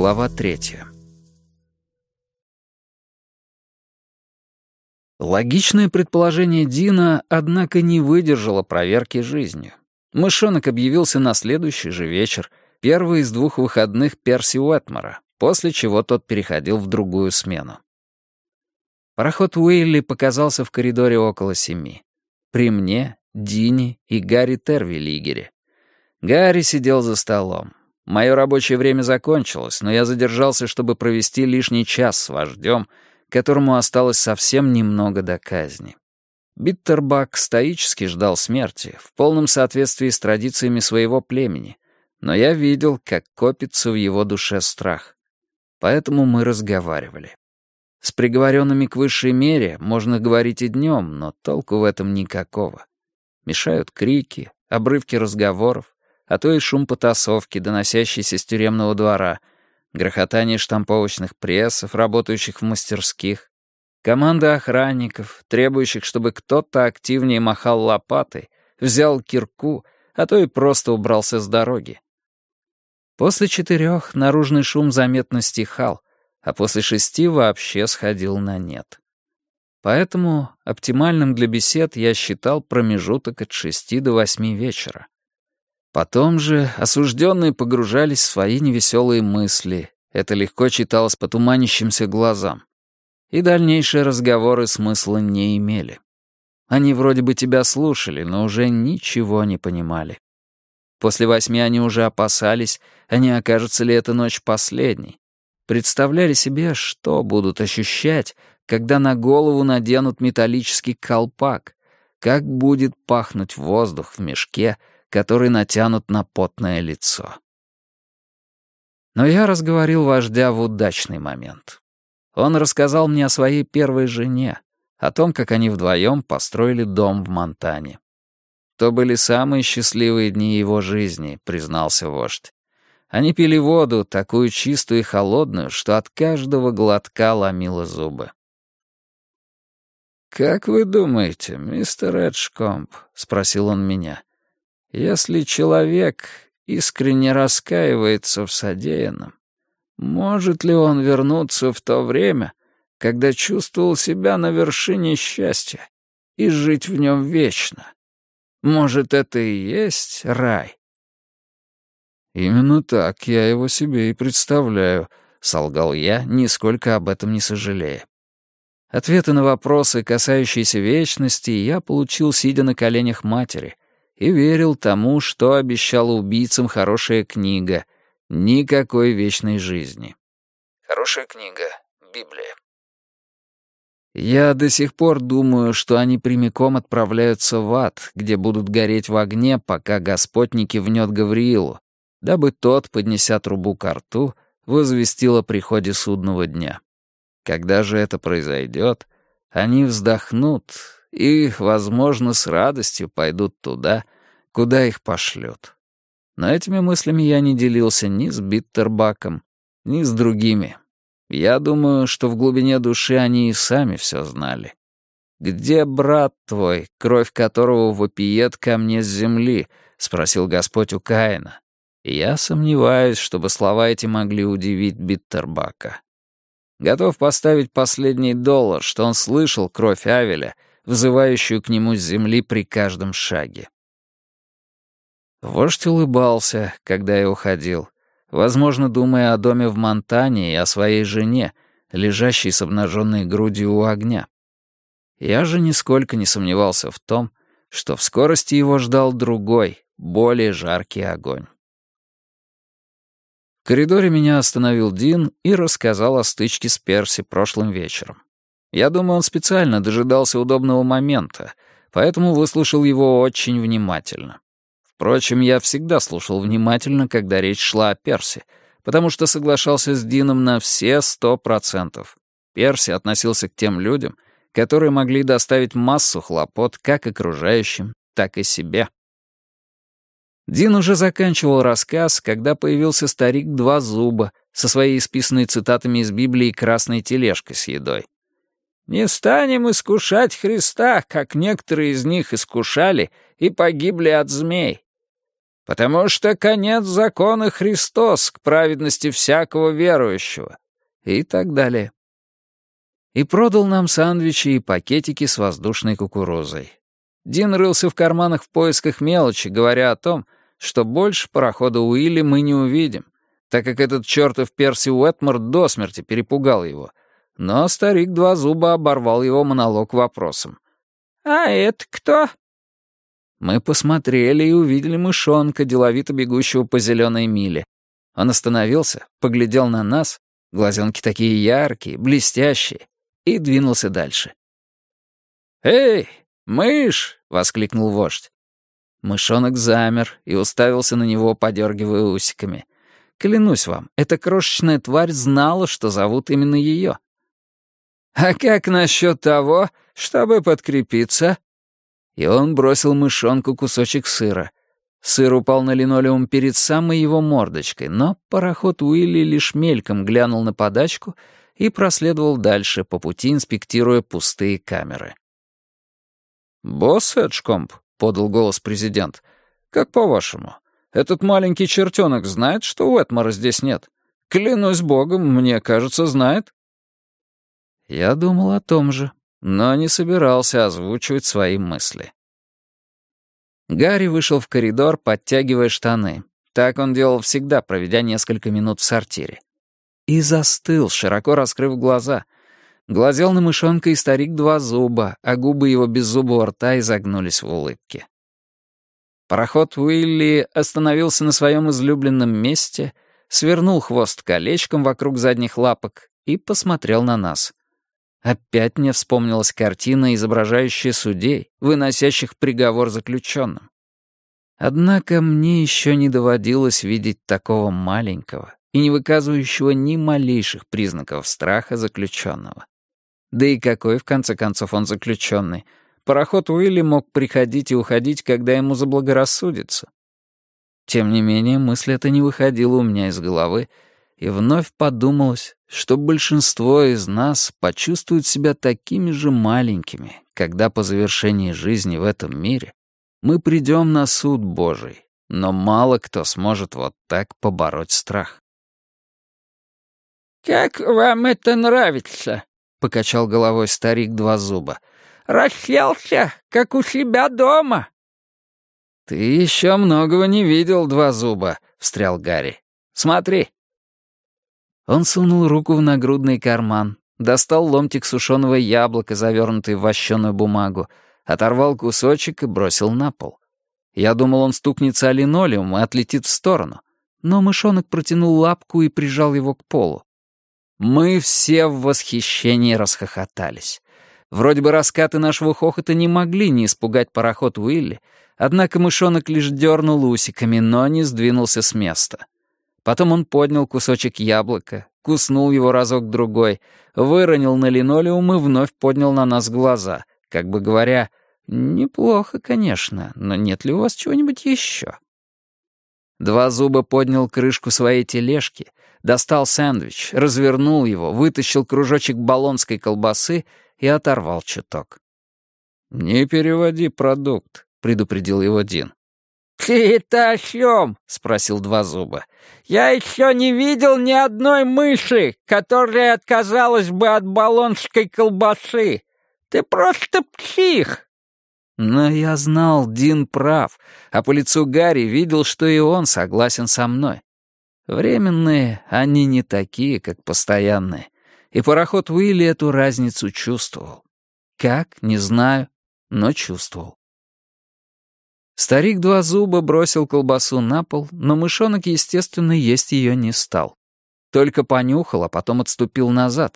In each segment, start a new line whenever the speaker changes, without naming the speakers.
Глава 3. Логичное предположение Дина, однако, не выдержало проверки жизнью. Мышонок объявился на следующий же вечер, первый из 2 выходных Перси Уэтмора, после чего тот переходил в другую смену. Пароход Уилли показался в коридоре около 7. При мне, Дине и Гарри Тервиллигере. Гарри сидел за столом. Мое рабочее время закончилось, но я задержался, чтобы провести лишний час с вождем, которому осталось совсем немного до казни. Биттербак стоически ждал смерти, в полном соответствии с традициями своего племени, но я видел, как копится в его душе страх. Поэтому мы разговаривали. С приговоренными к высшей мере можно говорить и днем, но толку в этом никакого. Мешают крики, обрывки разговоров, а то и шум потасовки, доносящийся с тюремного двора, грохотание штамповочных прессов, работающих в мастерских, команда охранников, требующих, чтобы кто-то активнее махал лопатой, взял кирку, а то и просто убрался с дороги. После 4 наружный шум заметно стихал, а после 6 вообще сходил на нет. Поэтому оптимальным для бесед я считал промежуток от 6 до 8 вечера. Потом же осужденные погружались в свои невеселые мысли. Это легко читалось по туманящимся глазам. И дальнейшие разговоры смысла не имели. Они вроде бы тебя слушали, но уже ничего не понимали. После 8 они уже опасались, а не окажется ли эта ночь последней. Представляли себе, что будут ощущать, когда на голову наденут металлический колпак, как будет пахнуть воздух в мешке, который натянут на потное лицо. Но я разговорил вождя в удачный момент. Он рассказал мне о своей первой жене, о том, как они вдвоем построили дом в Монтане. То были самые счастливые дни его жизни, признался вождь. Они пили воду, такую чистую и холодную, что от каждого глотка ломило зубы. «Как вы думаете, мистер Эджкомб?» — спросил он меня. «Если человек искренне раскаивается в содеянном, может ли он вернуться в то время, когда чувствовал себя на вершине счастья, и жить в нем вечно? Может, это и есть рай?» «Именно так я его себе и представляю», — солгал я, нисколько об этом не сожалея. Ответы на вопросы, касающиеся вечности, я получил, сидя на коленях матери, и верил тому, что обещала убийцам хорошая книга «Никакой вечной жизни». Хорошая книга, Библия. Я до сих пор думаю, что они прямиком отправляются в ад, где будут гореть в огне, пока Господь не кивнет Гавриилу, дабы тот, поднеся трубу ко рту, возвестил о приходе судного дня. Когда же это произойдет, они вздохнут и, возможно, с радостью пойдут туда, куда их пошлют. Но этими мыслями я не делился ни с Биттербаком, ни с другими. Я думаю, что в глубине души они и сами все знали. «Где брат твой, кровь которого вопиет ко мне с земли?» — спросил Господь у Каина. И я сомневаюсь, чтобы слова эти могли удивить Биттербака. Готов поставить последний $1, что он слышал кровь Авеля, взывающую к нему с земли при каждом шаге. Вождь улыбался, когда я уходил, возможно, думая о доме в Монтане и о своей жене, лежащей с обнаженной грудью у огня. Я же нисколько не сомневался в том, что в скорости его ждал другой, более жаркий огонь. В коридоре меня остановил Дин и рассказал о стычке с Перси прошлым вечером. Я думаю, он специально дожидался удобного момента, поэтому выслушал его очень внимательно. Впрочем, я всегда слушал внимательно, когда речь шла о Перси, потому что соглашался с Дином на все 100%. Перси относился к тем людям, которые могли доставить массу хлопот как окружающим, так и себе. Дин уже заканчивал рассказ, когда появился старик Два Зуба со своей исписанной цитатами из Библии красной тележкой с едой. «Не станем искушать Христа, как некоторые из них искушали и погибли от змей». «Потому что конец закона Христос к праведности всякого верующего» и так далее. И продал нам сэндвичи и пакетики с воздушной кукурузой. Дин рылся в карманах в поисках мелочи, говоря о том, что больше парохода Уилли мы не увидим, так как этот чертов Перси Уэтмор до смерти перепугал его. Но старик Два Зуба оборвал его монолог вопросом. «А это кто?» Мы посмотрели и увидели мышонка, деловито бегущего по зеленой миле. Он остановился, поглядел на нас, глазенки такие яркие, блестящие, и двинулся дальше. «Эй, мышь!» — воскликнул вождь. Мышонок замер и уставился на него, подергивая усиками. Клянусь вам, эта крошечная тварь знала, что зовут именно ее. «А как насчет того, чтобы подкрепиться?» И он бросил мышонку кусочек сыра. Сыр упал на линолеум перед самой его мордочкой, но пароход Уилли лишь мельком глянул на подачку и проследовал дальше, по пути инспектируя пустые камеры. «Босс Эджкомб», — подал голос президент, — «как по-вашему, этот маленький чертенок знает, что Уэтмора здесь нет? Клянусь богом, мне кажется, знает». Я думал о том же, но не собирался озвучивать свои мысли. Гарри вышел в коридор, подтягивая штаны. Так он делал всегда, проведя несколько минут в сортире. И застыл, широко раскрыв глаза. Глазел на мышонка и старик Два Зуба, а губы его беззубого рта изогнулись в улыбке. Пароход Уилли остановился на своем излюбленном месте, свернул хвост колечком вокруг задних лапок и посмотрел на нас. Опять мне вспомнилась картина, изображающая судей, выносящих приговор заключенным. Однако мне еще не доводилось видеть такого маленького и не выказывающего ни малейших признаков страха заключенного. Да и какой, в конце концов, он заключенный? Пароход Уилли мог приходить и уходить, когда ему заблагорассудится. Тем не менее, мысль эта не выходила у меня из головы, и вновь подумалось, что большинство из нас почувствуют себя такими же маленькими, когда по завершении жизни в этом мире мы придем на суд Божий, но мало кто сможет вот так побороть страх.
«Как вам это нравится?» — покачал головой старик Два Зуба. «Расселся, как у себя дома».
«Ты еще многого не видел, Два Зуба», — встрял Гарри. «Смотри». Он сунул руку в нагрудный карман, достал ломтик сушеного яблока, завернутый в вощеную бумагу, оторвал кусочек и бросил на пол. Я думал, он стукнется о линолеум и отлетит в сторону, но мышонок протянул лапку и прижал его к полу. Мы все в восхищении расхохотались. Вроде бы раскаты нашего хохота не могли не испугать пароход Уилли, однако мышонок лишь дернул усиками, но не сдвинулся с места. Потом он поднял кусочек яблока, куснул его разок-другой, выронил на линолеум и вновь поднял на нас глаза, как бы говоря, «Неплохо, конечно, но нет ли у вас чего-нибудь еще?» Два Зуба поднял крышку своей тележки, достал сэндвич, развернул его, вытащил кружочек болонской колбасы и оторвал чуток. «Не переводи продукт», — предупредил его Дин.
«Ты это о чем?» — спросил Два Зуба. «Я еще не видел ни одной мыши, которая отказалась бы от болонской колбасы. Ты просто псих!»
Но я знал, Дин прав, а по лицу Гарри видел, что и он согласен со мной. Временные, они не такие, как постоянные, и пароход Уилли эту разницу чувствовал. Как, не знаю, но чувствовал. Старик Два Зуба бросил колбасу на пол, но мышонок, естественно, есть ее не стал. Только понюхал, а потом отступил назад.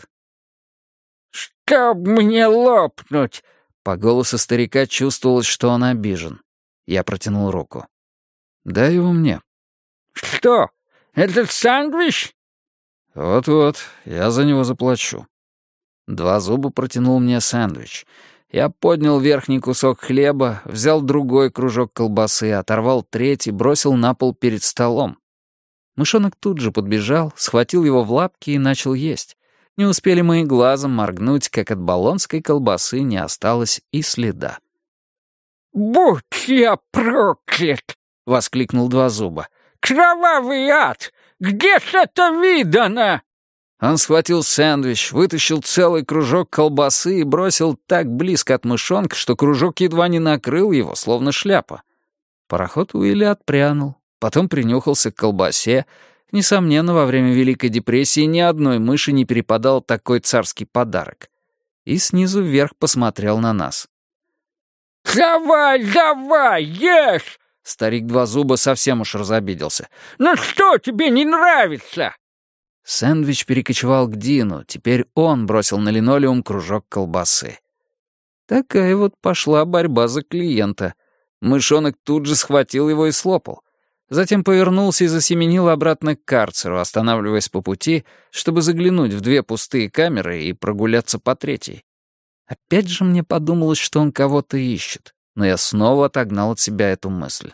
«Чтоб мне лопнуть!»
По голосу старика чувствовалось, что он обижен. Я протянул руку. «Дай его мне».
«Что, этот сэндвич?»
«Вот-вот, я за него заплачу». Два Зуба протянул мне сэндвич. Я поднял верхний кусок хлеба, взял другой кружок колбасы, оторвал третий, бросил на пол перед столом. Мышонок тут же подбежал, схватил его в лапки и начал есть. Не успели мы и глазом моргнуть, как от болонской колбасы не осталось и следа.
«Будь я проклят!»
воскликнул Два зуба.
«Кровавый ад! Где ж это видано?»
Он схватил сэндвич, вытащил целый кружок колбасы и бросил так близко от мышонка, что кружок едва не накрыл его, словно шляпа. Пароход Уилли отпрянул, потом принюхался к колбасе. Несомненно, во время Великой депрессии ни одной мыши не перепадал такой царский подарок. И снизу вверх посмотрел на нас.
«Давай, давай, ешь!»
Старик Два зуба совсем уж разобиделся.
«Ну что тебе не нравится?»
Сэндвич перекочевал к Дину, теперь он бросил на линолеум кружок колбасы. Такая вот пошла борьба за клиента. Мышонок тут же схватил его и слопал. Затем повернулся и засеменил обратно к карцеру, останавливаясь по пути, чтобы заглянуть в 2 пустые камеры и прогуляться по 3. Опять же мне подумалось, что он кого-то ищет, но я снова отогнал от себя эту мысль.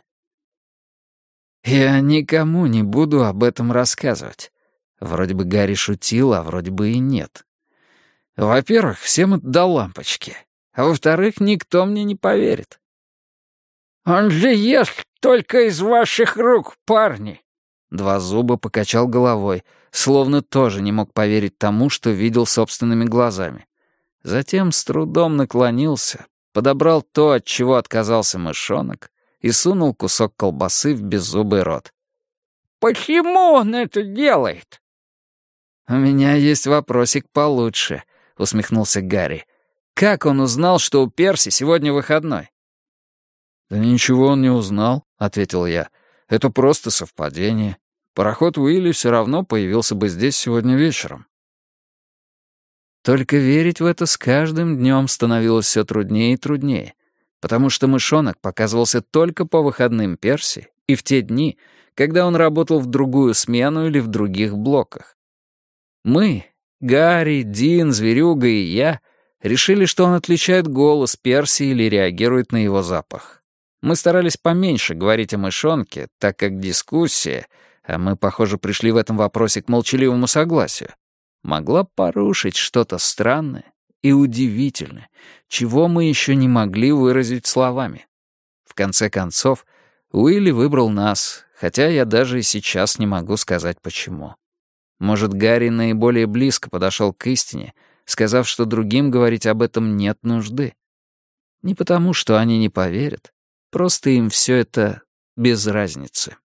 Я никому не буду об этом рассказывать. Вроде бы Гарри шутил, а вроде бы и нет. Во-первых, всем это до лампочки. А во-вторых, никто мне не поверит.
«Он же ест только из ваших рук, парни!»
Два зуба покачал головой, словно тоже не мог поверить тому, что видел собственными глазами. Затем с трудом наклонился, подобрал то, от чего отказался мышонок, и сунул кусок колбасы в беззубый рот.
«Почему он это делает?»
«У меня есть вопросик получше», — усмехнулся Гарри. «Как он узнал, что у Перси сегодня выходной?» «Да ничего он не узнал», — ответил я. «Это просто совпадение. Пароход Уилли все равно появился бы здесь сегодня вечером». Только верить в это с каждым днем становилось все труднее и труднее, потому что мышонок показывался только по выходным Перси и в те дни, когда он работал в другую смену или в других блоках. Мы, Гарри, Дин, Зверюга и я, решили, что он отличает голос Перси или реагирует на его запах. Мы старались поменьше говорить о мышонке, так как дискуссия, а мы, похоже, пришли в этом вопросе к молчаливому согласию, могла порушить что-то странное и удивительное, чего мы еще не могли выразить словами. В конце концов, Уилли выбрал нас, хотя я даже и сейчас не могу сказать почему. Может, Гарри наиболее близко подошел к истине, сказав, что другим говорить об этом нет нужды. Не потому, что они не поверят, просто им все это без разницы.